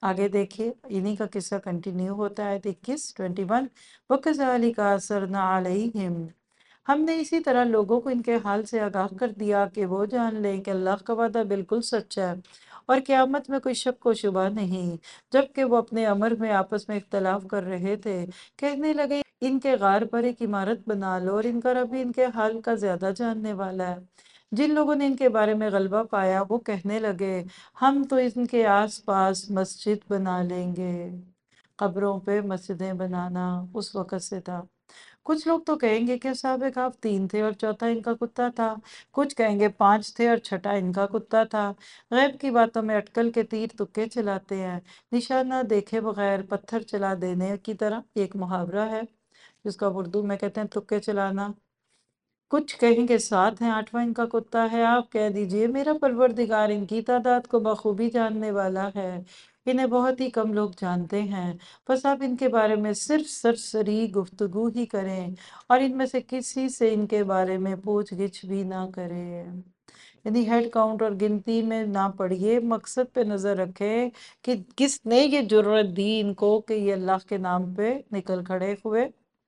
آگے دیکھیے انہی کا قصہ کنٹینیو ہوتا ہے 21 وَكَذَلِكَ أَثَرْنَا عَلَيْهِمْ، ہم نے اسی طرح لوگوں کو ان کے حال سے آگاہ کر دیا کہ وہ جان لیں کہ اللہ کا وعدہ بالکل سچا ہے اور قیامت میں کوئی شک و شبہ نہیں۔ جبکہ وہ اپنے امر میں آپس میں اختلاف کر رہے تھے، کہنے لگے ان کے غار پر ایک عمارت بنا لو اور ان کا رب ان کے حال کا زیادہ جاننے والا ہے۔ جن لوگوں نے ان کے بارے میں غلبہ پایا وہ کہنے لگے ہم تو ان کے آس پاس مسجد بنا لیں گے۔ قبروں پہ مسجدیں بنانا اس وقت سے تھا۔ کچھ لوگ تو کہیں گے کہ اصحاب کہف 3 تھے اور چوتھا ان کا کتا تھا، کچھ کہیں گے 5 تھے اور چھٹا ان کا کتا تھا۔ غیب کی باتوں میں اٹکل کے تیر تکے چلاتے ہیں، نشانہ دیکھے بغیر پتھر چلا دینے کی طرح۔ ایک محاورہ ہے جس کا اردو میں کہتے ہیں تکے چلانا۔ کچھ کہیں گے 7 ہیں، 8واں ان کا کتا ہے۔ آپ کہہ دیجئے میرا پروردگار ان کی تعداد کو بخوبی جاننے والا ہے، انہیں بہت ہی کم لوگ جانتے ہیں، بس آپ ان کے بارے میں صرف سرسری گفتگو ہی کریں اور ان میں سے کسی سے ان کے بارے میں پوچھ گچھ بھی نہ کریں۔ یعنی ہیڈ کاؤنٹ اور گنتی میں نہ پڑھیے، مقصد پہ نظر رکھیں کہ کس نے یہ جرأت دی ان کو کہ یہ اللہ کے نام پہ نکل کھڑے ہوئے۔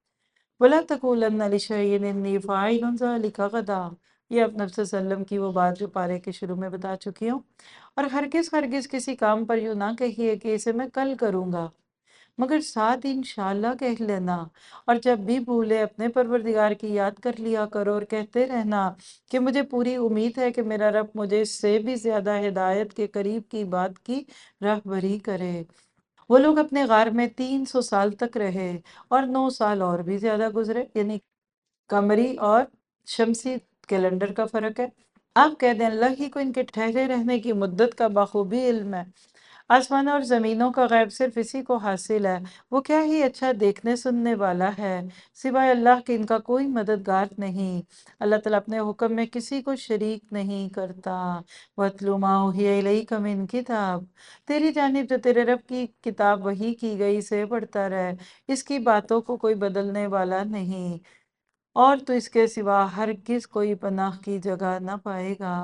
وَلَا تَقُولَنَّ لِشَيْءٍ إِنِّي فَاعِلٌ ذَلِكَ غَدًا، یہ آپ نبی صلی اللہ علیہ وسلم کی وہ بات جو پارے کے شروع میں بتا چکی ہوں۔ اور ہرگز کسی کام پر یوں نہ کہیے کہ اسے میں کل کروں گا، مگر ساتھ انشاءاللہ کہہ لینا، اور جب بھی بھولے اپنے پروردگار کی یاد کر لیا کرو اور کہتے رہنا کہ مجھے پوری امید ہے کہ میرا رب مجھے اس سے بھی زیادہ ہدایت کے قریب کی بات کی راہبری کرے۔ وہ لوگ اپنے غار میں 300 سال تک رہے اور 9 سال اور بھی زیادہ گزرے، یعنی قمری اور شمسی کیلنڈر کا فرق ہے۔ آپ کہہ دیں اللہ ہی کو ان کے ٹھہرے رہنے کی مدت کا بخوبی علم ہے۔ آسمان اور زمینوں کا غیب صرف اسی کو حاصل ہے، وہ کیا ہی اچھا دیکھنے سننے والا ہے۔ سوائے اللہ کے ان کا کوئی مددگار نہیں، اللہ تعالیٰ اپنے حکم میں کسی کو شریک نہیں کرتا۔ وَاتْلُ مَا أُوحِيَ إِلَيْكَ مِنْ کتاب، تیری جانب جو تیرے رب کی کتاب وحی کی گئی سے پڑھتا رہ، اس کی باتوں کو کوئی بدلنے والا نہیں اور تو اس کے سوا ہرگز کوئی پناہ کی جگہ نہ پائے گا۔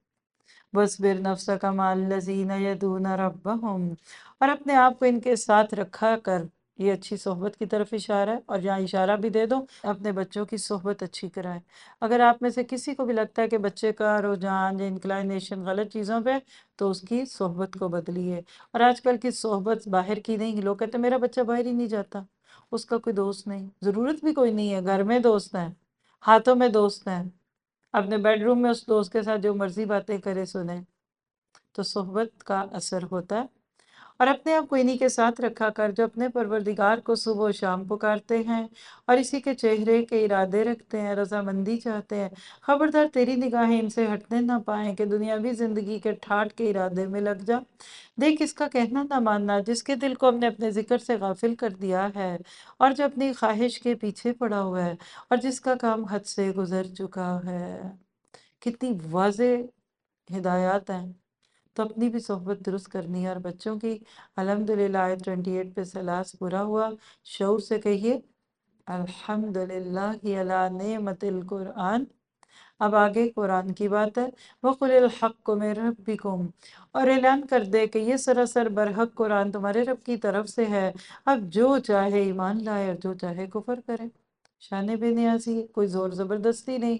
وَاصْبِرْ نَفْسَكَ مَعَ الَّذِينَ يَدْعُونَ رَبَّهُمْ، اور اپنے آپ کو ان کے ساتھ رکھا کر، یہ اچھی صحبت کی طرف اشارہ ہے، اور یہاں اشارہ بھی دے دو اپنے بچوں کی صحبت اچھی کرائیں۔ اگر آپ میں سے کسی کو بھی لگتا ہے کہ بچے کا رجحان یا انکلائنیشن غلط چیزوں پہ، تو اس کی صحبت کو بدلیے۔ اور آج کل کی صحبت باہر کی نہیں، لوگ کہتے ہیں میرا بچہ باہر ہی نہیں جاتا، اس کا کوئی دوست نہیں، ضرورت بھی کوئی نہیں ہے، گھر میں دوست ہیں، ہاتھوں میں دوست ہیں، اپنے بیڈ روم میں اس دوست کے ساتھ جو مرضی باتیں کرے سنیں۔ تو صحبت کا اثر ہوتا ہے۔ اور اپنے آپ کو انہی کے ساتھ رکھا کر جو اپنے پروردگار کو صبح و شام پکارتے ہیں اور اسی کے چہرے کے ارادے رکھتے ہیں، رضامندی چاہتے ہیں۔ خبردار تیری نگاہیں ان سے ہٹنے نہ پائیں کہ دنیاوی زندگی کے ٹھاٹھ کے ارادے میں لگ جا۔ دیکھ اس کا کہنا نہ ماننا جس کے دل کو ہم نے اپنے ذکر سے غافل کر دیا ہے اور جو اپنی خواہش کے پیچھے پڑا ہوا ہے اور جس کا کام حد سے گزر چکا ہے۔ کتنی واضح ہدایات ہیں۔ تو اپنی بھی صحبت درست کرنی ہے، اور بچوں کی الحمدللہ آیت 28 پہ سلاس پورا ہوا۔ شعور سے کہیے الحمدللہ علی نعمت القرآن۔ اب آگے قرآن کی بات ہے۔ وَقُلِ الْحَقُّ مِن رَبِّكُمْ، اور اعلان کر دے کہ یہ سراسر برحق قرآن تمہارے رب کی طرف سے ہے، اب جو چاہے ایمان لائے اور جو چاہے کفر کرے۔ شان بے نیازی ہے، کوئی زور زبردستی نہیں،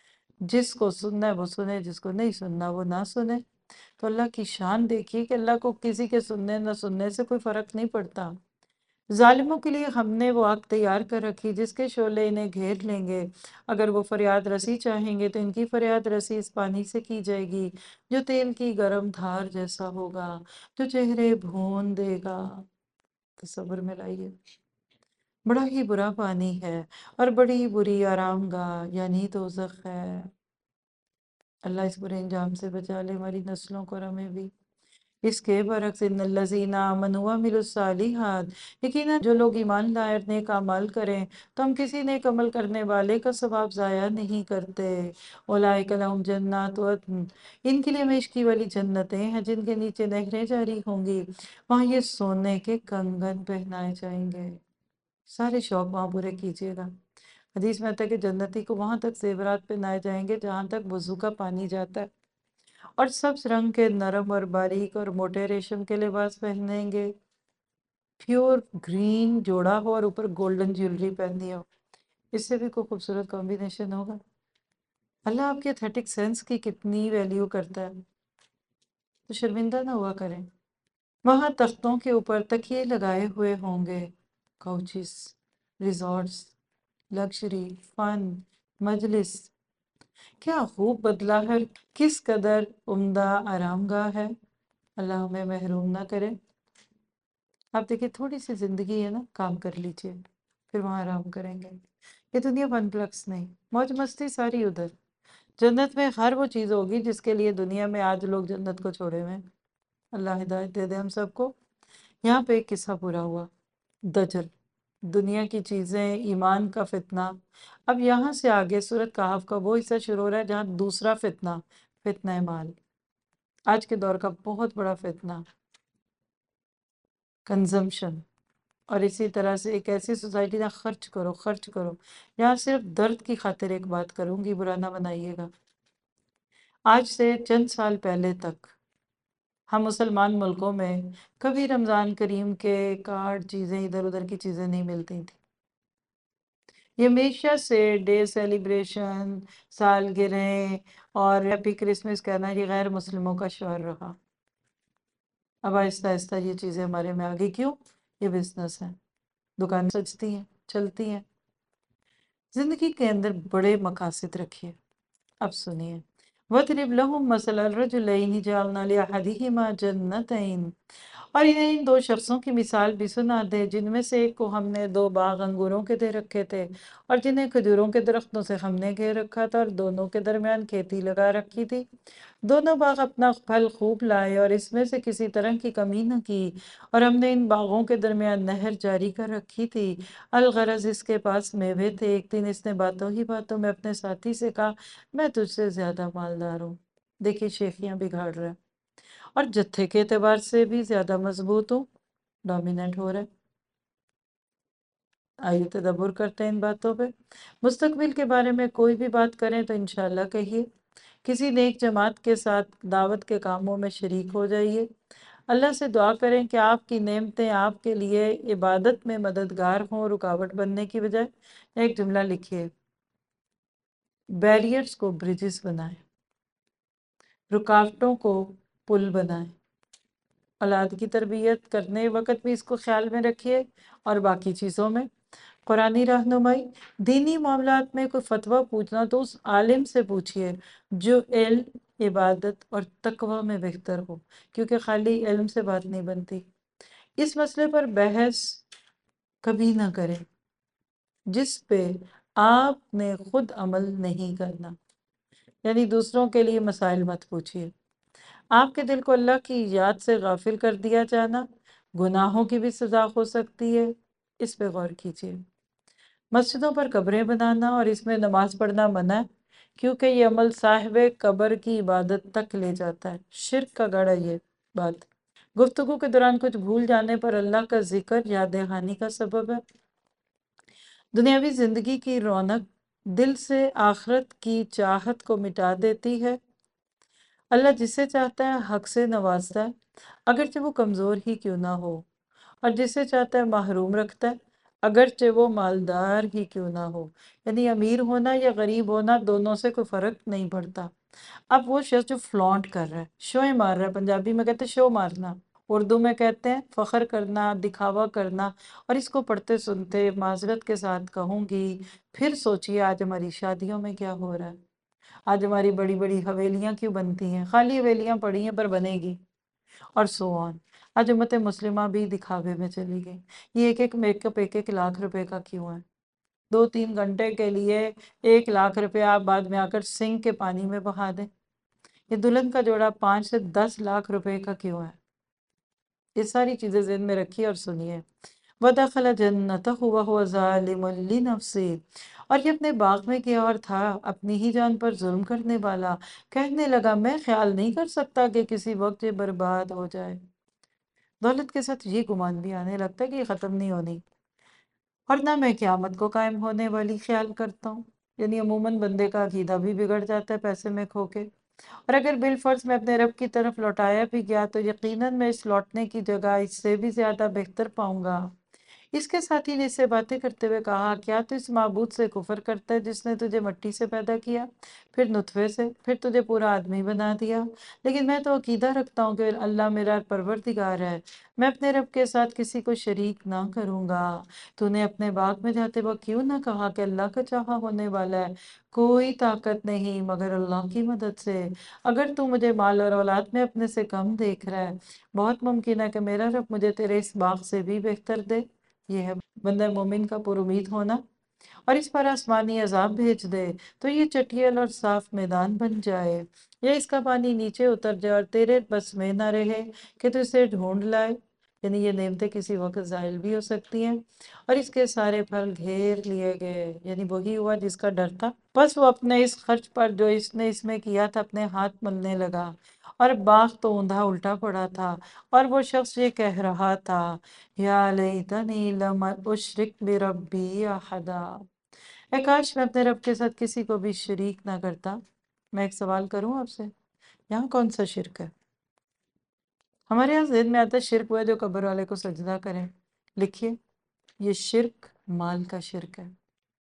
جس کو سننا ہے وہ سنے، جس کو نہیں سننا وہ نہ سنے۔ تو اللہ کی شان دیکھیے کہ اللہ کو کسی کے سننے نہ سننے سے کوئی فرق نہیں پڑتا۔ ظالموں کے لیے ہم نے وہ آگ تیار کر رکھی جس کے شعلے انہیں گھیر لیں گے، اگر وہ فریاد رسی چاہیں گے تو ان کی فریاد رسی اس پانی سے کی جائے گی جو تیل کی گرم دھار جیسا ہوگا، جو چہرے بھون دے گا۔ تصور میں لائیے، بڑا ہی برا پانی ہے اور بڑی بری آرام گاہ یعنی دوزخ ہے۔ اللہ اس برے انجام سے بچا لے ہماری نسلوں کو اور ہمیں بھی۔ اس کے برعکس ان الذین آمنوا وعملوا الصالحات، یقیناً جو لوگ ایمان لائے اور نیک اعمال کریں تو ہم کسی نیک عمل کرنے والے کا ثواب ضائع نہیں کرتے۔ اولئک لہم جنات عدن، ان کے لیے ہمیشگی والی جنتیں ہیں جن کے نیچے نہریں جاری ہوں گی، وہاں یہ سونے کے کنگن پہنائے جائیں گے۔ سارے شوق وہاں پورے کیجیے گا۔ حدیث میں آتا ہے کہ جنتی کو وہاں تک زیورات پہنائے جائیں گے جہاں تک وضو کا پانی جاتا ہے، اور سبز رنگ کے نرم اور باریک اور موٹے ریشم کے لباس پہنیں گے، پیور گرین جوڑا ہو اور اوپر گولڈن جیولری پہنی ہو، اس سے بھی کوئی خوبصورت کمبینیشن ہوگا؟ اللہ آپ کے ایتھیٹک سینس کی کتنی ویلیو کرتا ہے، تو شرمندہ نہ ہوا کریں۔ وہاں تختوں کے اوپر تکیے لگائے ہوئے ہوں گے، کوچز، ریزورٹس، لگژری، فن، مجلس، کیا خوب بدلا ہے، کس قدر عمدہ آرام گاہ ہے، اللہ ہمیں محروم نہ کرے۔ آپ دیکھیں تھوڑی سی زندگی ہے نا، کام کر لیجئے، پھر وہاں آرام کریں گے۔ یہ دنیا ون پلکس نہیں، موج مستی ساری ادھر۔ جنت میں ہر وہ چیز ہوگی جس کے لیے دنیا میں آج لوگ جنت کو چھوڑے ہوئے ہیں۔ اللہ ہدایت دے دے ہم سب کو۔ یہاں پہ ایک قصہ پورا ہوا، دجل، دنیا کی چیزیں، ایمان کا فتنہ۔ اب یہاں سے آگے سورۃ کہف کا وہ حصہ شروع ہو رہا ہے جہاں دوسرا فتنہ، فتنہ مال، آج کے دور کا بہت بڑا فتنہ، کنزمپشن۔ اور اسی طرح سے ایک ایسی سوسائٹی جہاں خرچ کرو خرچ کرو۔ یہاں صرف درد کی خاطر ایک بات کروں گی، برا نہ بنائیے گا۔ آج سے چند سال پہلے تک ہم مسلمان ملکوں میں کبھی رمضان کریم کے کارڈ، چیزیں، ادھر ادھر کی چیزیں نہیں ملتی تھیں۔ یہ ہمیشہ سے ڈے سیلیبریشن، سالگرہیں اور ہیپی کرسمس کہنا یہ غیر مسلموں کا شعار رہا۔ اب آہستہ آہستہ یہ چیزیں ہمارے میں آگئی، کیوں؟ یہ بزنس ہے، دکانیں سجتی ہیں، چلتی ہیں۔ زندگی کے اندر بڑے مقاصد رکھیے۔ اب سنیے، وَاضْرِبْ لَهُم مَثَلَ الرَّجُلَيْنِ جَعَلْنَا لِأَحَدِهِمَا جَنَّتَيْنِ، اور انہیں ان دو شخصوں کی مثال بھی سنا دے جن میں سے ایک کو ہم نے دو باغ انگوروں کے دے رکھے تھے اور جنہیں کھجوروں کے درختوں سے ہم نے گھیر رکھا تھا اور دونوں کے درمیان کھیتی لگا رکھی تھی۔ دونوں باغ اپنا پھل خوب لائے اور اس میں سے کسی طرح کی کمی نہ کی، اور ہم نے ان باغوں کے درمیان نہر جاری کر رکھی تھی، الغرض اس کے پاس میوے تھے۔ ایک دن اس نے باتوں ہی باتوں میں اپنے ساتھی سے کہا، میں تجھ سے زیادہ مالدار ہوں، دیکھیے شیخیاں بگاڑ رہا ہے، اور جتھے کے اعتبار سے بھی زیادہ مضبوط ہوں، ڈومیننٹ ہو رہا ہے۔ آئیے تدبر کرتے ہیں ان باتوں پہ۔ مستقبل کے بارے میں کوئی بھی بات کریں تو انشاءاللہ کہیے، کسی نیک جماعت کے ساتھ دعوت کے کاموں میں شریک ہو جائیے، اللہ سے دعا کریں کہ آپ کی نعمتیں آپ کے لیے عبادت میں مددگار ہوں، رکاوٹ بننے کی بجائے۔ ایک جملہ لکھیے، بیریئرز کو بریجز بنائیں، رکاوٹوں کو پل بنائیں۔ اولاد کی تربیت کرنے وقت بھی اس کو خیال میں رکھیے اور باقی چیزوں میں۔ قرآنی رہنمائی، دینی معاملات میں کوئی فتویٰ پوچھنا تو اس عالم سے پوچھئے جو علم، عبادت اور تقوی میں بہتر ہو، کیونکہ خالی علم سے بات نہیں بنتی۔ اس مسئلے پر بحث کبھی نہ کریں جس پہ آپ نے خود عمل نہیں کرنا، یعنی دوسروں کے لیے مسائل مت پوچھئے۔ آپ کے دل کو اللہ کی یاد سے غافل کر دیا جانا گناہوں کی بھی سزا ہو سکتی ہے، اس پہ غور کیجئے۔ مسجدوں پر قبریں بنانا اور اس میں نماز پڑھنا منع ہے، کیونکہ یہ عمل صاحب قبر کی عبادت تک لے جاتا ہے، شرک کا گڑھ ہے یہ بات۔ گفتگو کے دوران کچھ بھول جانے پر اللہ کا ذکر یاد دہانی کا سبب ہے۔ دنیاوی زندگی کی رونق دل سے آخرت کی چاہت کو مٹا دیتی ہے۔ اللہ جسے چاہتا ہے حق سے نوازتا ہے، اگرچہ وہ کمزور ہی کیوں نہ ہو، اور جسے چاہتا ہے محروم رکھتا ہے، اگرچہ وہ مالدار ہی کیوں نہ ہو۔ یعنی امیر ہونا یا غریب ہونا دونوں سے کوئی فرق نہیں پڑتا۔ اب وہ شخص جو فلانٹ کر رہا ہے، شوئیں مار رہا ہے، پنجابی میں کہتے ہیں شو مارنا، اردو میں کہتے ہیں فخر کرنا، دکھاوا کرنا، اور اس کو پڑھتے سنتے معذرت کے ساتھ کہوں گی، پھر سوچئے آج ہماری شادیوں میں کیا ہو رہا ہے، آج ہماری بڑی بڑی حویلیاں کیوں بنتی ہیں، خالی حویلیاں پڑی ہیں پر بنے گی، اور سو آن۔ آج امت مسلمہ بھی دکھاوے میں چلی گئی۔ یہ ایک ایک میک اپ 1,00,000 روپے کا کیوں ہے؟ 2-3 گھنٹے کے لیے 1,00,000 روپے آپ بعد میں آ کر سنک کے پانی میں بہا دیں۔ یہ دلہن کا جوڑا 5 سے 10 لاکھ روپے کا کیوں ہے؟ یہ ساری چیزیں ذہن میں رکھیے اور سنیے۔ وَدَخَلَ جَنَّتَهُ وَهُوَ ظَالِمٌ لِنَفْسِهِ، اور یہ اپنے باغ میں گیا اور تھا اپنی ہی جان پر ظلم کرنے والا، کہنے لگا میں خیال نہیں کر سکتا کہ کسی وقت یہ برباد ہو جائے۔ دولت کے ساتھ یہ گمان بھی آنے لگتا ہے کہ یہ ختم نہیں ہونی، اور نہ میں قیامت کو قائم ہونے والی خیال کرتا ہوں۔ یعنی عموماً بندے کا عقیدہ بھی بگڑ جاتا ہے پیسے میں کھو کے۔ اور اگر بالفرض میں اپنے رب کی طرف لوٹایا بھی گیا تو یقیناً میں اس لوٹنے کی جگہ اس سے بھی زیادہ بہتر پاؤں گا۔ اس کے ساتھی نے اس سے باتیں کرتے ہوئے کہا، کیا تو اس معبود سے کفر کرتا ہے جس نے تجھے مٹی سے پیدا کیا، پھر نطفے سے، پھر تجھے پورا آدمی بنا دیا؟ لیکن میں تو عقیدہ رکھتا ہوں کہ اللہ میرا پروردگار ہے، میں اپنے رب کے ساتھ کسی کو شریک نہ کروں گا۔ تو نے اپنے باغ میں جاتے وقت کیوں نہ کہا کہ اللہ کا چاہا ہونے والا ہے، کوئی طاقت نہیں مگر اللہ کی مدد سے۔ اگر تو مجھے مال اور اولاد میں اپنے سے کم دیکھ رہا ہے، بہت ممکن ہے کہ میرا رب مجھے تیرے اس باغ سے بھی بہتر دے۔ یہ ہے بندہ مومن کا پر امید ہونا۔ اور اس پر آسمانی عذاب بھیج دے تو یہ چٹیل اور صاف میدان بن جائے، یا اس کا پانی نیچے اتر جائے اور تیرے بس میں نہ رہے کہ تو اسے ڈھونڈ لائے۔ یعنی یہ نعمتیں کسی وقت زائل بھی ہو سکتی ہیں۔ اور اس کے سارے پھل گھیر لیے گئے، یعنی وہی ہوا جس کا ڈر تھا۔ بس وہ اپنے اس خرچ پر جو اس نے اس میں کیا تھا اپنے ہاتھ ملنے لگا، اور باغ تو اوندھا الٹا پڑا تھا، اور وہ شخص یہ کہہ رہا تھا، یا لیتنی لم اشرک بربی احدا، اے کاش میں اپنے رب کے ساتھ کسی کو بھی شریک نہ کرتا۔ میں ایک سوال کروں آپ سے، یہاں کون سا شرک ہے؟ ہمارے یہاں ذہن میں آتا ہے شرک وہ ہے جو قبر والے کو سجدہ کریں۔ لکھیے، یہ شرک مال کا شرک ہے۔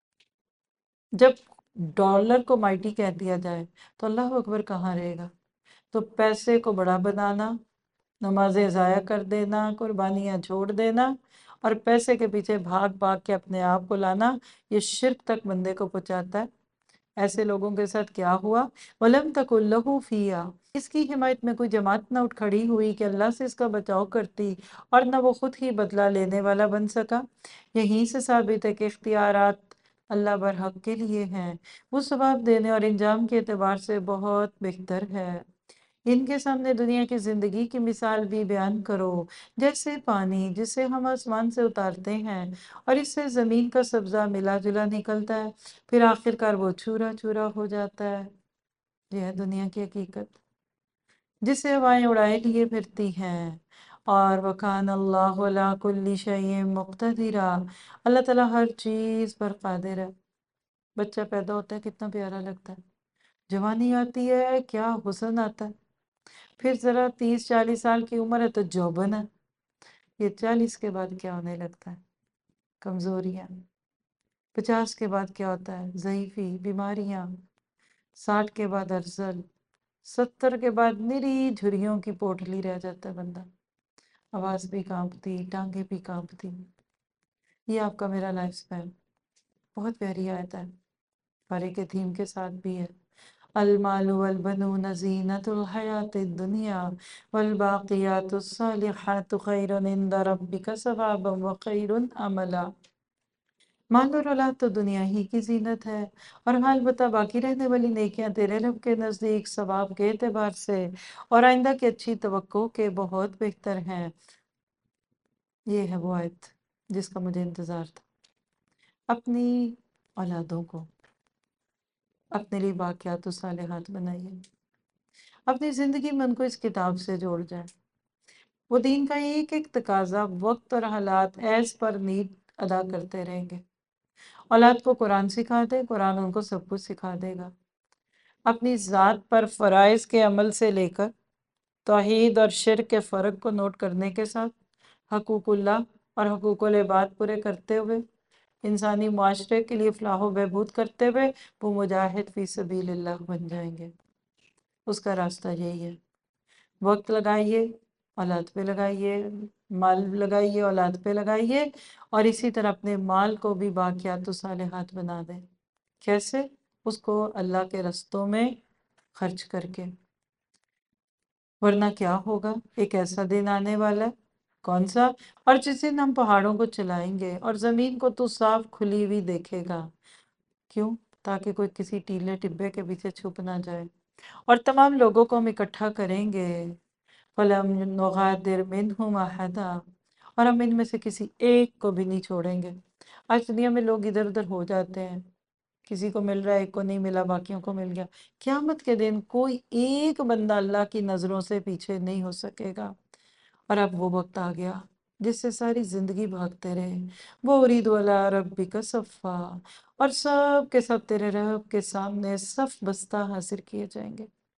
جب ڈالر کو مائٹی کہہ دیا جائے تو اللہ اکبر کہاں رہے گا؟ تو پیسے کو بڑا بنانا، نمازیں ضائع کر دینا، قربانیاں چھوڑ دینا، اور پیسے کے پیچھے بھاگ بھاگ کے اپنے آپ کو لانا، یہ شرک تک بندے کو پہنچاتا ہے۔ ایسے لوگوں کے ساتھ کیا ہوا؟ وَلَمْ تَكُنْ لَهُ فِيهَا، اس کی حمایت میں کوئی جماعت نہ اٹھ کھڑی ہوئی کہ اللہ سے اس کا بچاؤ کرتی، اور نہ وہ خود ہی بدلہ لینے والا بن سکا۔ یہیں سے ثابت ہے کہ اختیارات اللہ برحق کے لیے ہیں، وہ ثواب دینے اور انجام کے اعتبار سے بہت بہتر ہے۔ ان کے سامنے دنیا کی زندگی کی مثال بھی بیان کرو، جیسے پانی جسے ہم آسمان سے اتارتے ہیں اور اس سے زمین کا سبزہ ملا جلا نکلتا ہے، پھر آخر کار وہ چورا چورا ہو جاتا ہے۔ یہ ہے دنیا کی حقیقت جسے ہوائیں اڑائے لیے پھرتی ہیں۔ اور وَكَانَ اللَّهُ عَلَىٰ كُلِّ شَيْءٍ مُقْتَدِرًا، اللہ تعالیٰ ہر چیز پر قادر ہے۔ بچہ پیدا ہوتا ہے کتنا پیارا لگتا ہے، جوانی آتی ہے کیا حسن آتا ہے، پھر ذرا 30-40 سال کی عمر ہے تو جوبن ہے، یہ 40 کے بعد کیا ہونے لگتا ہے؟ کمزوریاں۔ 50 کے بعد کیا ہوتا ہے؟ ضعیفی، بیماریاں۔ 60 کے بعد ارذل۔ 70 کے بعد نری جھریوں کی پوٹلی رہ جاتا ہے بندہ، آواز بھی کانپتی، ٹانگیں بھی کانپتی۔ یہ آپ کا میرا لائف سپین۔ بہت پیاری آیت ہے، پارے کے تھیم کے ساتھ بھی ہے۔ المال والبنون زینۃ الحیات الدنیا والباقیات الصالحات خیر عند ربک ثوابا وخیر عملا۔ مال اور اولاد تو دنیا ہی کی زینت ہے، اور حال بتا باقی رہنے والی نیکیاں تیرے رب کے نزدیک ثواب کے اعتبار سے اور آئندہ کی اچھی توقع کے بہت بہتر ہیں۔ یہ ہے وہ آیت جس کا مجھے انتظار تھا۔ اپنی اولادوں کو اپنے لیے باقیات و صالحات بنائیے، اپنی زندگی میں ان کو اس کتاب سے جوڑ جائیں۔ وہ دین کا ایک ایک تقاضا وقت اور حالات ایز پر نیڈ ادا کرتے رہیں گے۔ اولاد کو قرآن سکھا دے، قرآن ان کو سب کچھ سکھا دے گا۔ اپنی ذات پر فرائض کے عمل سے لے کر توحید اور شرک کے فرق کو نوٹ کرنے کے ساتھ حقوق اللہ اور حقوق العباد پورے کرتے ہوئے انسانی معاشرے کے لیے فلاح و بہبود کرتے ہوئے وہ مجاہد فی سبیل اللہ بن جائیں گے۔ اس کا راستہ یہی ہے، وقت لگائیے، اولاد پہ لگائیے، مال لگائیے، اولاد پہ لگائیے، اور اسی طرح اپنے مال کو بھی باقیات و صالحات بنا دیں۔ کیسے؟ اس کو اللہ کے رستوں میں خرچ کر کے، ورنہ کیا ہوگا؟ ایک ایسا دن آنے والا ہے، کون سا؟ اور جس دن ہم پہاڑوں کو چلائیں گے اور زمین کو تو صاف کھلی ہوئی دیکھے گا۔ کیوں؟ تاکہ کوئی کسی ٹیلے ٹبے کے پیچھے چھپ نہ جائے، اور تمام لوگوں کو ہم اکٹھا کریں گے۔ فَلَمْ نُغَادِرْ مِنْهُمْ أَحَدًا، اور ہم ان میں سے کسی ایک کو بھی نہیں چھوڑیں گے۔ آج دنیا میں لوگ ادھر ادھر ہو جاتے ہیں، کسی کو مل رہا ہے، ایک کو نہیں ملا، باقیوں کو مل گیا۔ قیامت کے دن کوئی ایک بندہ اللہ کی نظروں سے پیچھے نہیں ہو سکے گا۔ اور اب وہ وقت آ گیا جس سے ساری زندگی بھاگتے رہے۔ وہ ارید علی ربک صفا، اور سب کے سب تیرے رب کے سامنے صف بستہ حاضر کیے جائیں گے۔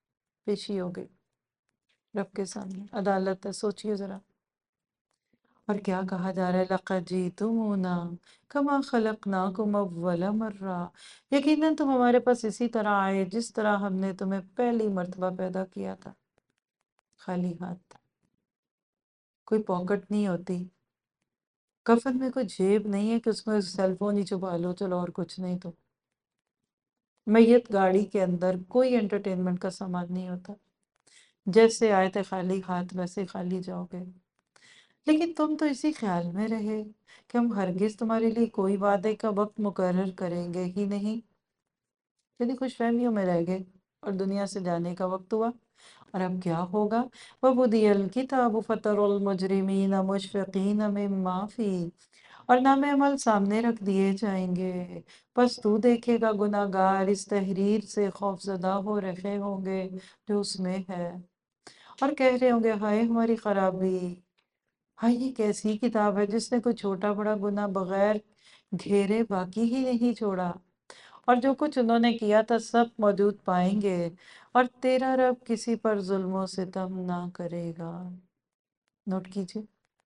پیشی ہو گئی رب کے سامنے، عدالت ہے، سوچئے ذرا۔ اور کیا کہا جا رہا ہے؟ لَقَدْ جِئْتُمُونَا كَمَا خَلَقْنَاكُمْ أَوَّلَ مَرَّةٍ، یقیناً تم ہمارے پاس اسی طرح آئے جس طرح ہم نے تمہیں پہلی مرتبہ پیدا کیا تھا، خالی ہاتھ، کوئی پاکٹ نہیں ہوتی، کفن میں کوئی جیب نہیں ہے کہ اس میں سیل فون ہی چھپا لو، چلو اور کچھ نہیں تو۔ میت گاڑی کے اندر کوئی انٹرٹینمنٹ کا سامان نہیں ہوتا، جیسے آئے تھے خالی ہاتھ ویسے خالی جاؤ گے۔ لیکن تم تو اسی خیال میں رہے کہ ہم ہرگز تمہارے لیے کوئی وعدے کا وقت مقرر کریں گے ہی نہیں، یعنی خوش فہمیوں میں رہ گئے اور دنیا سے جانے کا وقت ہوا۔ اور اب کیا ہوگا؟ وَوُضِعَ الْكِتَابُ فَتَرَى الْمُجْرِمِينَ مُشْفِقِينَ مِمَّا فِيهِ، اور نام عمل سامنے رکھ دیے جائیں گے، بس تو دیکھے گا گناہ گار اس تحریر سے خوف زدہ ہو رہے ہوں گے جو اس میں ہے، اور کہہ رہے ہوں گے ہائے ہماری خرابی، ہاں یہ کیسی کتاب ہے جس نے کوئی چھوٹا بڑا گناہ بغیر گھیرے باقی ہی نہیں چھوڑا، اور جو کچھ انہوں نے کیا تھا سب موجود پائیں گے، اور تیرا رب کسی پر ظلم و ستم نہ کرے گا۔ نوٹ کیجئے،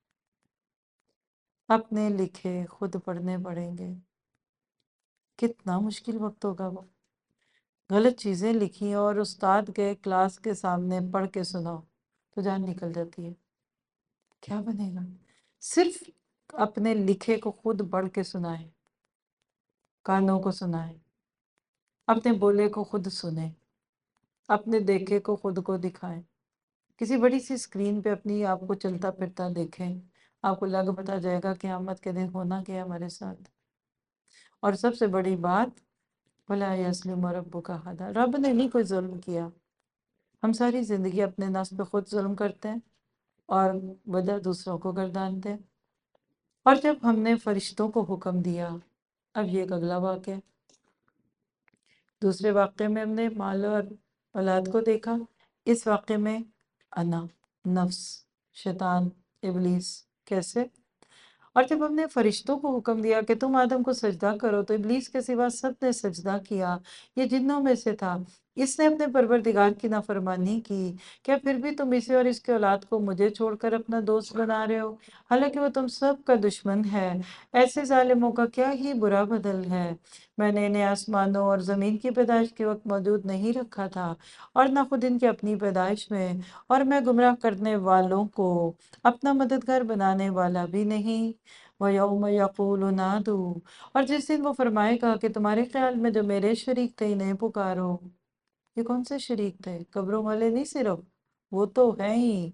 اپنے لکھے خود پڑھنے پڑیں گے، کتنا مشکل وقت ہوگا وہ۔ غلط چیزیں لکھی اور استاد کے کلاس کے سامنے پڑھ کے سناؤ تو جان نکل جاتی ہے، کیا بنے گا؟ صرف اپنے لکھے کو خود پڑھ کے سنائیں، کانوں کو سنائیں، اپنے بولے کو خود سنیں، اپنے دیکھے کو خود کو دکھائیں، کسی بڑی سی اسکرین پہ اپنی آپ کو چلتا پھرتا دیکھیں، آپ کو لگ پتا جائے گا کہ قیامت کے دن ہونا کیا ہمارے ساتھ۔ اور سب سے بڑی بات، وَلَا يَظْلِمُ رَبُّكَ أَحَدًا، رب نے نہیں کوئی ظلم کیا۔ ہم ساری زندگی اپنے نفس پہ خود ظلم کرتے ہیں اور وجہ دوسروں کو گردانتے ہیں۔ اور جب ہم نے فرشتوں کو حکم دیا، اب یہ ایک اگلا واقعہ ہے۔ دوسرے واقعے میں ہم نے مال اور اولاد کو دیکھا، اس واقعے میں انا، نفس، شیطان، ابلیس، کیسے؟ اور جب ہم نے فرشتوں کو حکم دیا کہ تم آدم کو سجدہ کرو تو ابلیس کے سوا سب نے سجدہ کیا، یہ جنوں میں سے تھا، اس نے اپنے پروردگار کی نافرمانی کی، کیا پھر بھی تم اسے اور اس کے اولاد کو مجھے چھوڑ کر اپنا دوست بنا رہے ہو، حالانکہ وہ تم سب کا دشمن ہے، ایسے ظالموں کا کیا ہی برا بدل ہے۔ میں نے انہیں آسمانوں اور زمین کی پیدائش کے وقت موجود نہیں رکھا تھا اور نہ خود ان کی اپنی پیدائش میں، اور میں گمراہ کرنے والوں کو اپنا مددگار بنانے والا بھی نہیں۔ وَيَوْمَ يَقُولُ نَادُوا، اور جس دن وہ فرمائے گا کہ تمہارے خیال میں جو میرے شریک تھے انہیں پکارو۔ یہ کون سے شریک تھے؟ قبروں والے نہیں صرف، وہ تو ہیں ہی،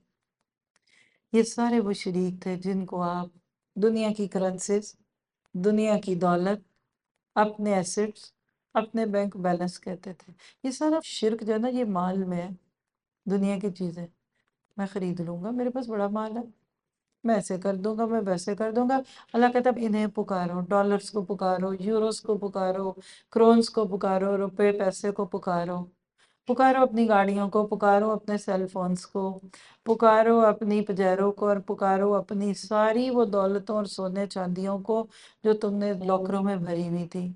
یہ سارے وہ شریک تھے جن کو آپ دنیا کی کرنسیز، دنیا کی دولت، اپنے ایسٹس، اپنے بینک بیلنس کہتے تھے۔ یہ سارا شرک جو ہے نا، یہ مال میں ہے، دنیا کی چیزیں میں خرید لوں گا، میرے پاس بڑا مال ہے، میں ایسے کر دوں گا، میں ویسے کر دوں گا۔ اللہ کہتا ہے انہیں پکارو، ڈالرز کو پکارو، یوروز کو پکارو، کرونز کو پکارو، روپے پیسے کو پکارو، پکارو اپنی گاڑیوں کو، پکارو اپنے سیل فونز کو، پکارو اپنی پجیروں کو، اور پکارو اپنی ساری وہ دولتوں اور سونے چاندیوں کو جو تم نے لاکروں میں بھری ہوئی تھی۔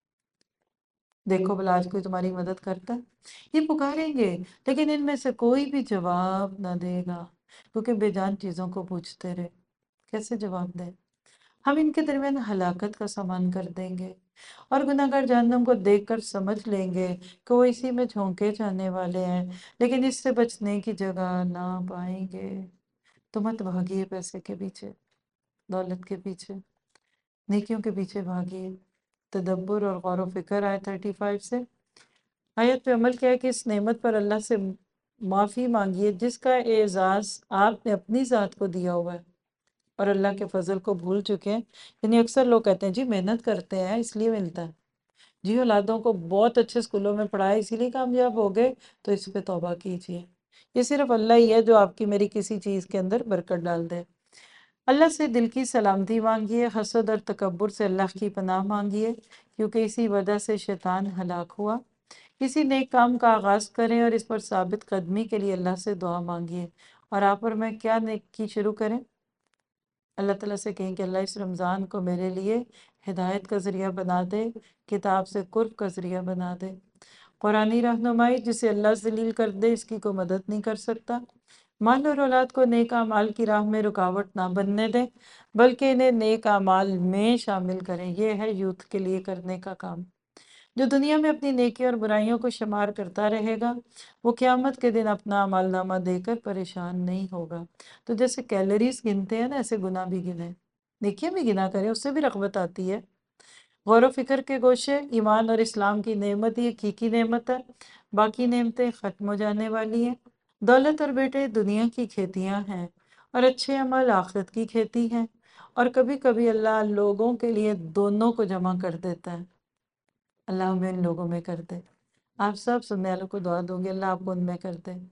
دیکھو بھلا آج کوئی تمہاری مدد کرتا ہے؟ یہ پکاریں گے لیکن ان میں سے کوئی بھی جواب نہ دے گا، کیونکہ بے جان چیزوں کو پوچھتے رہے، کیسے جواب دیں؟ ہم ان کے درمیان ہلاکت کا سامان کر دیں گے، اور گناہگار جہنم کو دیکھ کر سمجھ لیں گے کہ وہ اسی میں جھونکے جانے والے ہیں، لیکن اس سے بچنے کی جگہ نہ پائیں گے۔ تو مت بھاگیے پیسے کے پیچھے، دولت کے پیچھے، نیکیوں کے پیچھے بھاگیے۔ تدبر اور غور و فکر آیت 35 سے۔ آیت پہ عمل کیا ہے کہ اس نعمت پر اللہ سے معافی مانگیے جس کا اعزاز آپ نے اپنی ذات کو دیا ہوا ہے، اور اللہ کے فضل کو بھول چکے ہیں۔ یعنی اکثر لوگ کہتے ہیں جی محنت کرتے ہیں اس لیے ملتا ہے، جی اولادوں کو بہت اچھے اسکولوں میں پڑھائے اسی لیے کامیاب ہو گئے، تو اس پہ توبہ کیجیے، یہ صرف اللہ ہی ہے جو آپ کی میری کسی چیز کے اندر برکت ڈال دے۔ اللہ سے دل کی سلامتی مانگیے، حسد اور تکبر سے اللہ کی پناہ مانگیے، کیونکہ اسی وجہ سے شیطان ہلاک ہوا۔ کسی نیک کام کا آغاز کریں اور اس پر ثابت قدمی کے لیے اللہ سے دعا مانگیے، اور آپ اور میں کیا نیکی شروع کریں؟ اللہ تعالیٰ سے کہیں کہ اللہ اس رمضان کو میرے لیے ہدایت کا ذریعہ بنا دے، کتاب سے قرب کا ذریعہ بنا دے، قرآنی رہنمائی جسے اللہ ذلیل کر دے اس کی کوئی مدد نہیں کر سکتا۔ مال اور اولاد کو نیک اعمال کی راہ میں رکاوٹ نہ بننے دیں بلکہ انہیں نیک اعمال میں شامل کریں۔ یہ ہے یوتھ کے لیے کرنے کا کام۔ جو دنیا میں اپنی نیکی اور برائیوں کو شمار کرتا رہے گا وہ قیامت کے دن اپنا عمل نامہ دے کر پریشان نہیں ہوگا۔ تو جیسے کیلوریز گنتے ہیں نا، ایسے گناہ بھی گنے، نیکیاں بھی گنا کریں، اس سے بھی رغبت آتی ہے۔ غور و فکر کے گوشے، ایمان اور اسلام کی نعمت ہی حقیقی نعمت ہے، باقی نعمتیں ختم ہو جانے والی ہیں۔ دولت اور بیٹے دنیا کی کھیتیاں ہیں اور اچھے عمل آخرت کی کھیتی ہیں، اور کبھی کبھی اللہ لوگوں کے لیے دونوں کو جمع کر دیتا ہے۔ اللہ ہمیں ان لوگوں میں کر دے۔ آپ سب سننے والوں کو دعا دوں گی اللہ آپ کو ان میں کر دے۔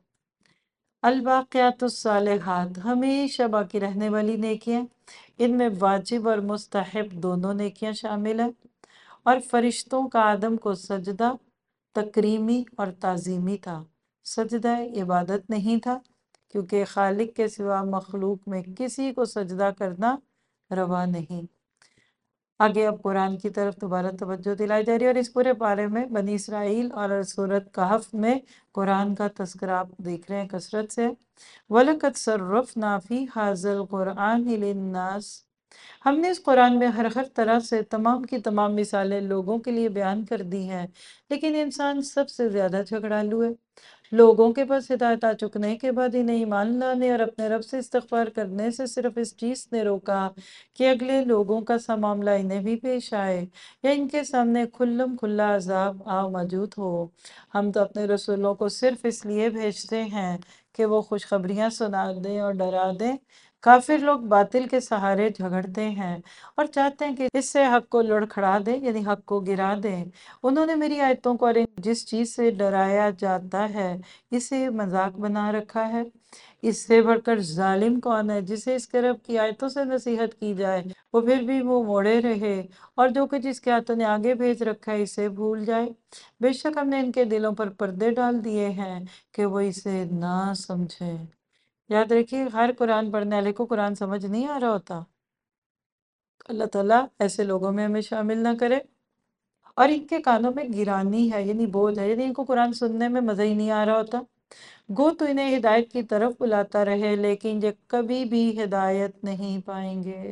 الباقیات الصالحات، ہمیشہ باقی رہنے والی نیکیاں، ان میں واجب اور مستحب دونوں نیکیاں شامل ہیں، اور فرشتوں کا آدم کو سجدہ تکریمی اور تعظیمی تھا، سجدہ عبادت نہیں تھا، کیونکہ خالق کے سوا مخلوق میں کسی کو سجدہ کرنا روا نہیں۔ آگے اب قرآن کی طرف دوبارہ توجہ دلائی جا رہی ہے، اور اس پورے بارے میں بنی اسرائیل اور سورۃ کہف میں قرآن کا تذکرہ آپ دیکھ رہے ہیں کثرت سے۔ وَلَقَدْ صَرَّفْنَا فِي هَذَا الْقُرْآنِ لِلنَّاسِ، ہم نے اس قرآن میں ہر طرح سے تمام کی تمام مثالیں لوگوں کے لیے بیان کر دی ہیں، لیکن انسان سب سے زیادہ جھگڑالو ہے۔ لوگوں کے پاس ہدایت آ چکنے کے بعد انہیں ایمان لانے اور اپنے رب سے استغفار کرنے سے صرف اس چیز نے روکا کہ اگلے لوگوں کا سا معاملہ انہیں بھی پیش آئے یا ان کے سامنے کھلم کھلا عذاب موجود ہو۔ ہم تو اپنے رسولوں کو صرف اس لیے بھیجتے ہیں کہ وہ خوشخبریاں سنا دیں اور ڈرا دیں۔ کافر لوگ باطل کے سہارے جھگڑتے ہیں اور چاہتے ہیں کہ اس سے حق کو لڑکھڑا دیں، یعنی حق کو گرا دیں۔ انہوں نے میری آیتوں کو اور جس چیز سے ڈرایا جاتا ہے اسے مذاق بنا رکھا ہے۔ اس سے بڑھ کر ظالم کون ہے جسے اس کے رب کی آیتوں سے نصیحت کی جائے وہ پھر بھی منہ موڑے رہے، اور جو کچھ اس کے ہاتھوں نے آگے بھیج رکھا ہے اسے بھول جائے۔ بے شک ہم نے ان کے دلوں پر پردے ڈال دیے ہیں کہ وہ اسے نہ سمجھیں۔ یاد رکھیے ہر قرآن پڑھنے والے کو قرآن سمجھ نہیں آ رہا ہوتا۔ اللہ تعالیٰ ایسے لوگوں میں ہمیں شامل نہ کرے۔ اور ان کے کانوں میں گرانی ہے، یعنی بوجھ ہے، یعنی ان کو قرآن سننے میں مزہ ہی نہیں آ رہا ہوتا۔ گو تو انہیں ہدایت کی طرف بلاتا رہے لیکن یہ کبھی بھی ہدایت نہیں پائیں گے۔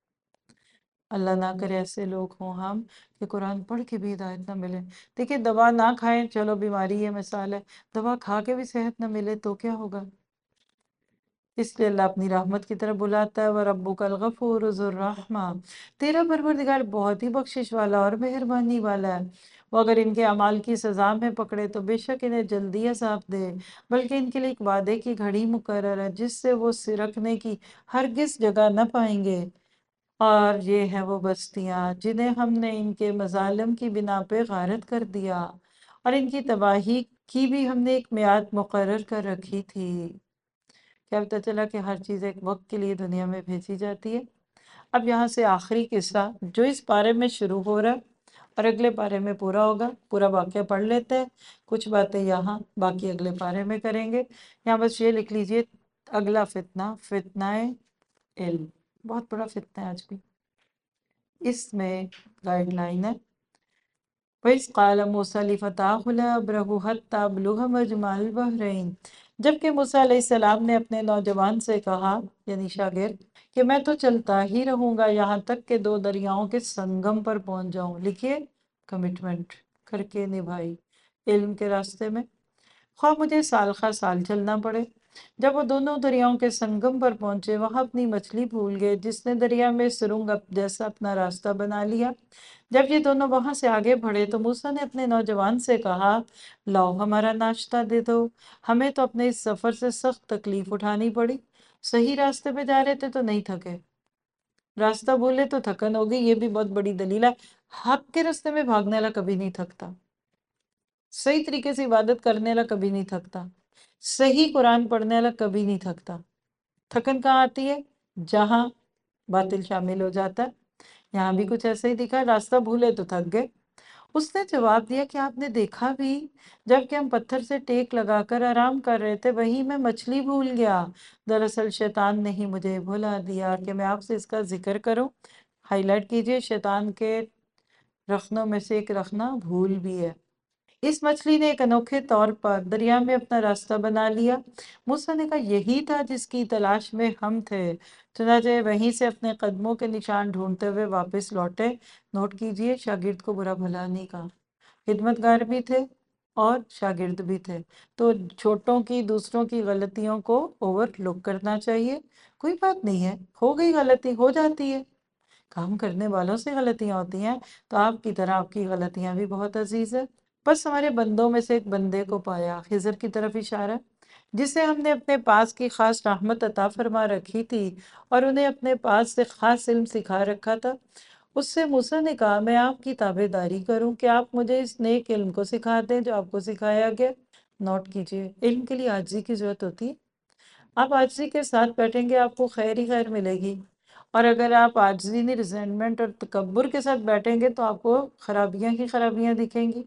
اللہ نہ کرے ایسے لوگ ہوں ہم کہ قرآن پڑھ کے بھی ہدایت نہ ملے۔ دیکھیں دوا نہ کھائیں، چلو بیماری ہے، مثال ہے، دوا کھا کے بھی صحت نہ ملے تو کیا ہوگا؟ اس لیے اللہ اپنی رحمت کی طرف بلاتا ہے، وَرَبُّكَ الْغَفُورُ ذُو الرَّحْمَةِ، تیرا پروردگار بہت ہی بخشش والا اور مہربانی والا ہے۔ وہ اگر ان کے اعمال کی سزا میں پکڑے تو بے شک انہیں جلدی عذاب دے، بلکہ ان کے لیے ایک وعدے کی گھڑی مقرر ہے جس سے وہ سرکنے کی ہرگز جگہ نہ پائیں گے۔ اور یہ ہیں وہ بستیاں جنہیں ہم نے ان کے مظالم کی بنا پہ غارت کر دیا، اور ان کی تباہی کی بھی ہم نے ایک میعاد مقرر کر رکھی تھی۔ کیا پتہ چلا کہ ہر چیز ایک وقت کے لیے دنیا میں بھیجی جاتی ہے۔ اب یہاں سے آخری قصہ جو اس پارے میں شروع ہو رہا ہے اور اگلے پارے میں پورا ہوگا، پورا واقعہ پڑھ لیتے ہیں، کچھ باتیں یہاں باقی اگلے پارے میں کریں گے۔ یہاں بس یہ لکھ لیجئے، اگلا فتنہ، فتنہ علم، بہت بڑا فتنہ ہے آج بھی۔ اس میں گائیڈ لائن ہے، وَإِذْ قَالَ مُوسَىٰ لِفَتَاهُ لَا أَبْرَحُ حَتَّىٰ أَبْلُغَ مَجْمَعَ الْبَحْرَيْنِ، جبکہ موسیٰ علیہ السلام نے اپنے نوجوان سے کہا، یعنی شاگرد، کہ میں تو چلتا ہی رہوں گا یہاں تک کہ دو دریاؤں کے سنگم پر پہنچ جاؤں۔ لکھیے کمٹمنٹ کر کے نبھائی علم کے راستے میں، خواہ مجھے سال خواہ سال چلنا پڑے۔ جب وہ دونوں دریاؤں کے سنگم پر پہنچے وہاں اپنی مچھلی بھول گئے، جس نے دریا میں سرنگ جیسا اپنا راستہ بنا لیا۔ جب یہ دونوں وہاں سے آگے بڑھے تو موسیٰ نے اپنے نوجوان سے کہا، لاؤ ہمارا ناشتہ دے دو، ہمیں تو اپنے اس سفر سے سخت تکلیف اٹھانی پڑی۔ صحیح راستے پہ جا رہے تھے تو نہیں تھکے، راستہ بھولے تو تھکن ہوگی، یہ بھی بہت بڑی دلیل ہے۔ حق کے راستے میں بھاگنے والا کبھی نہیں تھکتا، صحیح طریقے سے عبادت کرنے والا کبھی نہیں تھکتا، صحیح قرآن پڑھنے والا کبھی نہیں تھکتا۔ تھکن کہاں آتی ہے؟ جہاں باطل شامل ہو جاتا ہے۔ یہاں بھی کچھ ایسا ہی دکھا، راستہ بھولے تو تھک گئے۔ اس نے جواب دیا کہ آپ نے دیکھا بھی، جب کہ ہم پتھر سے ٹیک لگا کر آرام کر رہے تھے وہیں میں مچھلی بھول گیا۔ دراصل شیطان نے ہی مجھے بھلا دیا کہ میں آپ سے اس کا ذکر کروں۔ ہائی لائٹ کیجئے، شیطان کے رخنوں میں سے ایک رخنہ بھول بھی ہے۔ اس مچھلی نے ایک انوکھے طور پر دریا میں اپنا راستہ بنا لیا۔ موسیٰ نے کہا یہی تھا جس کی تلاش میں ہم تھے۔ چنانچہ وہیں سے اپنے قدموں کے نشان ڈھونڈتے ہوئے واپس لوٹے۔ نوٹ کیجئے، شاگرد کو برا بھلا نہیں کہا، خدمتگار بھی تھے اور شاگرد بھی تھے، تو چھوٹوں کی، دوسروں کی غلطیوں کو اوور لک کرنا چاہیے۔ کوئی بات نہیں ہے، ہو گئی غلطی، ہو جاتی ہے، کام کرنے والوں سے غلطیاں ہوتی ہیں، تو آپ کی طرح آپ کی غلطیاں بھی بہت عزیز ہے۔ بس ہمارے بندوں میں سے ایک بندے کو پایا، خضر کی طرف اشارہ، جسے ہم نے اپنے پاس کی خاص رحمت عطا فرما رکھی تھی اور انہیں اپنے پاس سے خاص علم سکھا رکھا تھا۔ اس سے موسیٰ نے کہا میں آپ کی تابع داری کروں کہ آپ مجھے اس نیک علم کو سکھا دیں جو آپ کو سکھایا گیا۔ نوٹ کیجئے، علم کے لیے عاجزی کی ضرورت ہوتی ہے۔ آپ عاجزی کے ساتھ بیٹھیں گے، آپ کو خیر ہی خیر ملے گی، اور اگر آپ عاجزی نہیں، ریزنٹمنٹ اور تکبر کے ساتھ بیٹھیں گے تو آپ کو خرابیاں ہی خرابیاں دکھیں گی۔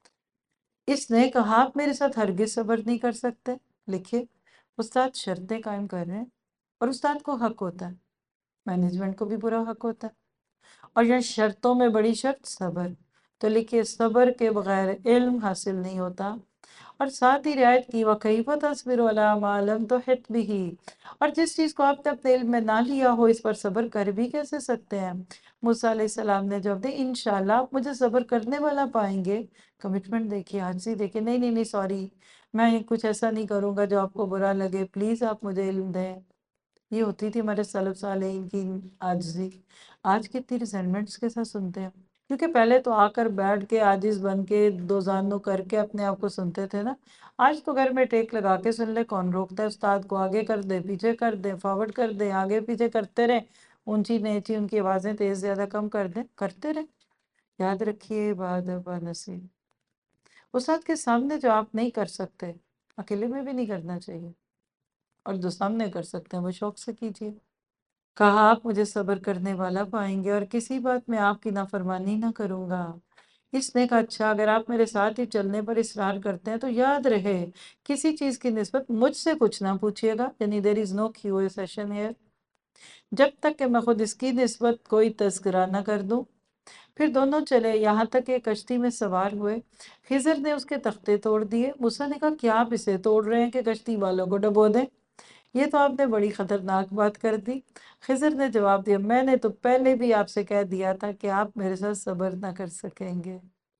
اس نے کہا آپ میرے ساتھ ہرگز صبر نہیں کر سکتے۔ لکھیے، استاد شرطیں قائم کر رہے ہیں اور استاد کو حق ہوتا ہے، مینجمنٹ کو بھی برا حق ہوتا ہے، اور یہ شرطوں میں بڑی شرط صبر۔ تو لکھیے، صبر کے بغیر علم حاصل نہیں ہوتا، اور ساتھ ہی رعایت کی وَكَيْفَ تَصْبِرُ عَلَىٰ مَا لَمْ تُحِطْ بِهِ، اور جس چیز کو آپ نے اپنے علم میں نہ لیا ہو اس پر صبر کر بھی کیسے سکتے ہیں؟ موسیٰ علیہ السلام نے جواب دیا انشاءاللہ آپ مجھے صبر کرنے والا پائیں گے۔ کمٹمنٹ دیکھیے، عاجزی دیکھیے، نہیں نہیں نہیں، سوری، میں کچھ ایسا نہیں کروں گا جو آپ کو برا لگے، پلیز آپ مجھے علم دیں۔ یہ ہوتی تھی ہمارے سلف صالحین کی عاجزی۔ آج کتنی ریزنمنٹس کے ساتھ سنتے ہیں، کیونکہ پہلے تو آ کر بیٹھ کے عاجز بن کے دو زانو کر کے اپنے آپ کو سنتے تھے نا۔ آج تو گھر میں ٹیک لگا کے سن لے، کون روکتا ہے؟ استاد کو آگے کر دے، پیچھے کر دے، فارورڈ کر دے، آگے پیچھے کرتے رہیں، اونچی نیچی ان کی آوازیں تیز زیادہ کم کر دیں، کرتے رہیں۔ یاد رکھیے، بات نصیب، استاد کے سامنے جو آپ نہیں کر سکتے، اکیلے میں بھی نہیں کرنا چاہیے، اور جو سامنے کر سکتے ہیں وہ شوق سے کیجیے۔ کہا آپ مجھے صبر کرنے والا پائیں گے اور کسی بات میں آپ کی نافرمانی نہ کروں گا۔ اس نے کہا اچھا، اگر آپ میرے ساتھ ہی چلنے پر اصرار کرتے ہیں تو یاد رہے کسی چیز کی نسبت مجھ سے کچھ نہ پوچھیے گا، یعنی there is no QA session here، جب تک کہ میں خود اس کی نسبت کوئی تذکرہ نہ کر دوں۔ پھر دونوں چلے، یہاں تک کہ کشتی میں سوار ہوئے۔ خضر نے اس کے تختے توڑ دیے۔ موسیٰ نے کہا کیا آپ اسے توڑ رہے ہیں کہ کشتی والوں کو ڈبو دیں؟ یہ تو آپ نے بڑی خطرناک بات کر دی۔ خضر نے جواب دیا میں نے تو پہلے بھی آپ سے کہہ دیا تھا کہ آپ میرے ساتھ صبر نہ کر سکیں گے۔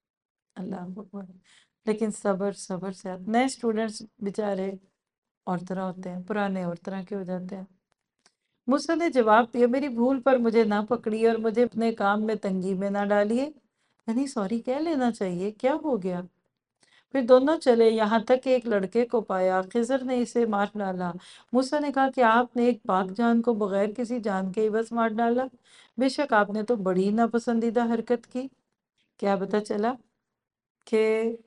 اللہ اکبر، لیکن صبر صبر سے نئے اسٹوڈنٹس بیچارے اور طرح ہوتے ہیں، پرانے اور طرح کے ہو جاتے ہیں۔ موسیٰ نے جواب دیا میری بھول پر مجھے نہ پکڑیے اور مجھے اپنے کام میں تنگی میں نہ ڈالیے، یعنی سوری کہہ لینا چاہیے، کیا ہو گیا؟ پھر دونوں چلے، یہاں تک کہ ایک لڑکے کو پایا، خضر نے اسے مار ڈالا۔ موسیٰ نے کہا کہ آپ نے ایک پاک جان کو بغیر کسی جان کے عوض مار ڈالا، بے شک آپ نے تو بڑی ناپسندیدہ حرکت کی۔ کیا پتہ چلا کہ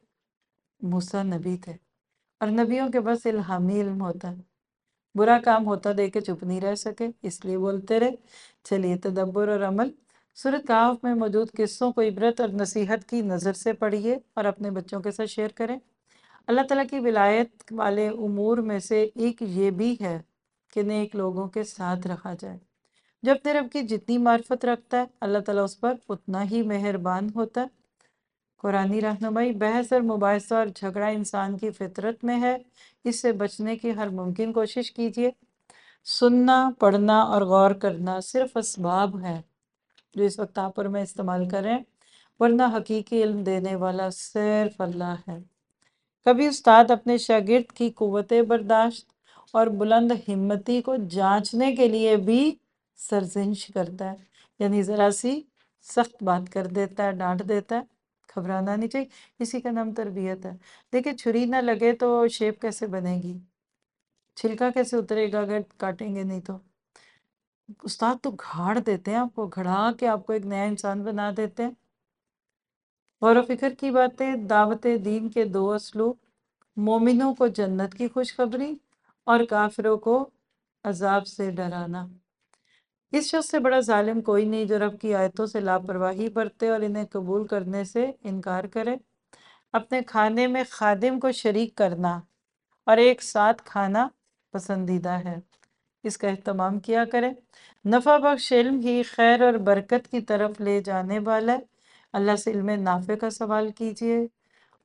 موسیٰ نبی تھے، اور نبیوں کے بس الہامی علم ہوتا ہے، برا کام ہوتا دیکھ کے چپ نہیں رہ سکے، اس لیے بولتے رہے۔ چلیے، تدبر اور عمل۔ سورۃ کہف میں موجود قصوں کو عبرت اور نصیحت کی نظر سے پڑھیے اور اپنے بچوں کے ساتھ شیئر کریں۔ اللہ تعالیٰ کی ولایت والے امور میں سے ایک یہ بھی ہے کہ نیک لوگوں کے ساتھ رکھا جائے۔ جو اپنے رب کی جتنی معرفت رکھتا ہے، اللہ تعالیٰ اس پر اتنا ہی مہربان ہوتا ہے۔ قرآنی رہنمائی، بحث اور مباحثہ اور جھگڑا انسان کی فطرت میں ہے، اس سے بچنے کی ہر ممکن کوشش کیجیے۔ سننا، پڑھنا اور غور کرنا صرف اسباب ہیں جو اس وقت آپ اور میں استعمال کریں، ورنہ حقیقی علم دینے والا صرف اللہ ہے۔ کبھی استاد اپنے شاگرد کی قوت برداشت اور بلند ہمتی کو جانچنے کے لیے بھی سرزنش کرتا ہے، یعنی ذرا سی سخت بات کر دیتا ہے، ڈانٹ دیتا ہے، گھبرانا نہیں چاہیے، اسی کا نام تربیت ہے۔ دیکھیں، چھری نہ لگے تو شیپ کیسے بنے گی، چھلکا کیسے اترے گا اگر کاٹیں گے نہیں تو؟ استاد تو گھاڑ دیتے ہیں، آپ کو گھڑا کے آپ کو ایک نیا انسان بنا دیتے ہیں۔ غور و فکر کی باتیں، دعوت دین کے دو اسلوب، مومنوں کو جنت کی خوشخبری اور کافروں کو عذاب سے ڈرانا۔ اس شخص سے بڑا ظالم کوئی نہیں جو رب کی آیتوں سے لاپرواہی برتے اور انہیں قبول کرنے سے انکار کرے۔ اپنے کھانے میں خادم کو شریک کرنا اور ایک ساتھ کھانا پسندیدہ ہے، اس کا اہتمام کیا کرے۔ نفع بخش علم ہی خیر اور برکت کی طرف لے جانے والا ہے۔ اللہ سے علم نافع کا سوال کیجیے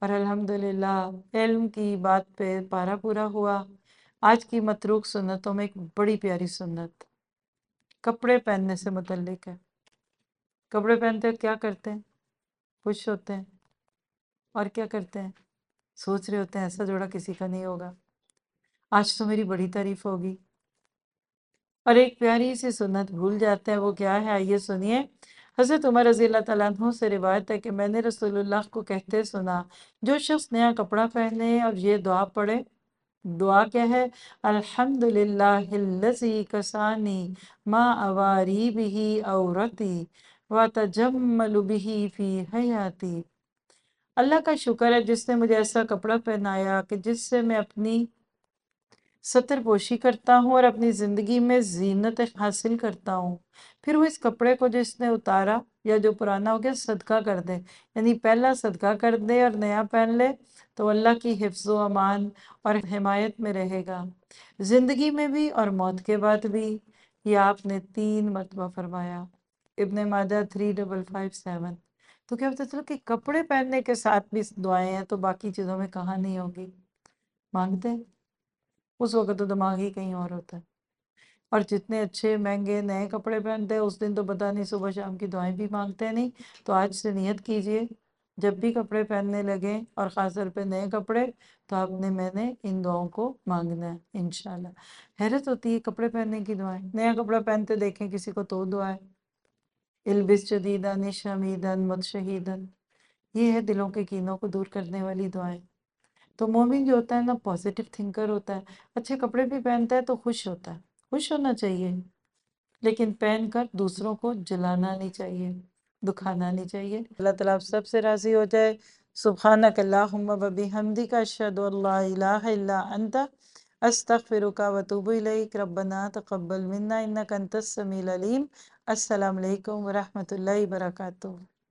اور الحمدللہ علم کی بات پہ پارا پورا ہوا۔ آج کی متروک سنتوں میں ایک بڑی پیاری سنت کپڑے پہننے سے متعلق ہے۔ کپڑے پہنتے ہیں کیا کرتے ہیں؟ خوش ہوتے ہیں اور کیا کرتے ہیں؟ سوچ رہے ہوتے ہیں ایسا جوڑا کسی کا نہیں ہوگا، آج تو میری بڑی تعریف ہوگی۔ اور ایک پیاری سی سنت بھول جاتے ہیں، وہ کیا ہے آئیے سنیے۔ حضرت عمر رضی اللہ تعالیٰ عنہ سے روایت ہے کہ میں نے رسول اللہ کو کہتے سنا، جو شخص نیا کپڑا پہنے اور یہ دعا پڑھے، دعا کیا ہے؟ الحمدللہ الذی کسانی ما اواری بہی عورتی وتجمل بہی فی حیاتی۔ اللہ کا شکر ہے جس نے مجھے ایسا کپڑا پہنایا کہ جس سے میں اپنی ستر پوشی کرتا ہوں اور اپنی زندگی میں زینت حاصل کرتا ہوں۔ پھر وہ اس کپڑے کو جس نے اتارا یا جو پرانا ہو گیا صدقہ کر دے، یعنی پہلا صدقہ کر دے اور نیا پہن لے تو اللہ کی حفظ و امان اور حمایت میں رہے گا، زندگی میں بھی اور موت کے بعد بھی۔ یہ آپ نے 3 مرتبہ فرمایا، ابن ماجہ 3557۔ تو کیا پتہ چلو کہ کپڑے پہننے کے ساتھ بھی دعائیں ہیں تو باقی چیزوں میں کہاں نہیں ہوگی؟ مانگتے ہیں اس وقت تو دماغ ہی کہیں اور ہوتا ہے، اور جتنے اچھے مہنگے نئے کپڑے پہنتے ہیں اس دن تو پتہ نہیں صبح شام کی دعائیں بھی مانگتے نہیں۔ تو آج سے نیت کیجئے جب بھی کپڑے پہننے لگیں اور خاص طور پہ نئے کپڑے تو آپ نے میں نے ان دعاؤں کو مانگنا ہے انشاءاللہ۔ حیرت ہوتی ہے کپڑے پہننے کی دعائیں، نیا کپڑا پہنتے دیکھیں کسی کو تو دعائیں البس جدیداً شمیداً متشہیداً، یہ ہے دلوں کے کینوں کو دور کرنے والی دعائیں۔ تو مومن جو ہوتا ہے نا پازیٹیو تھنکر ہوتا ہے، اچھے کپڑے بھی پہنتا ہے تو خوش ہوتا ہے، خوش ہونا چاہیے، لیکن پہن کر دوسروں کو جلانا نہیں چاہیے، دکھانا نہیں چاہیے۔ اللہ تعالیٰ آپ سب سے راضی ہو جائے۔ سبحانک اللہم و بحمدک اشہد ان لا الہ الا انت استغفرک و اتوب الیک ربنا تقبل منا انک انت السمیع العلیم۔ السلام علیکم ورحمۃ اللہ وبرکاتہ۔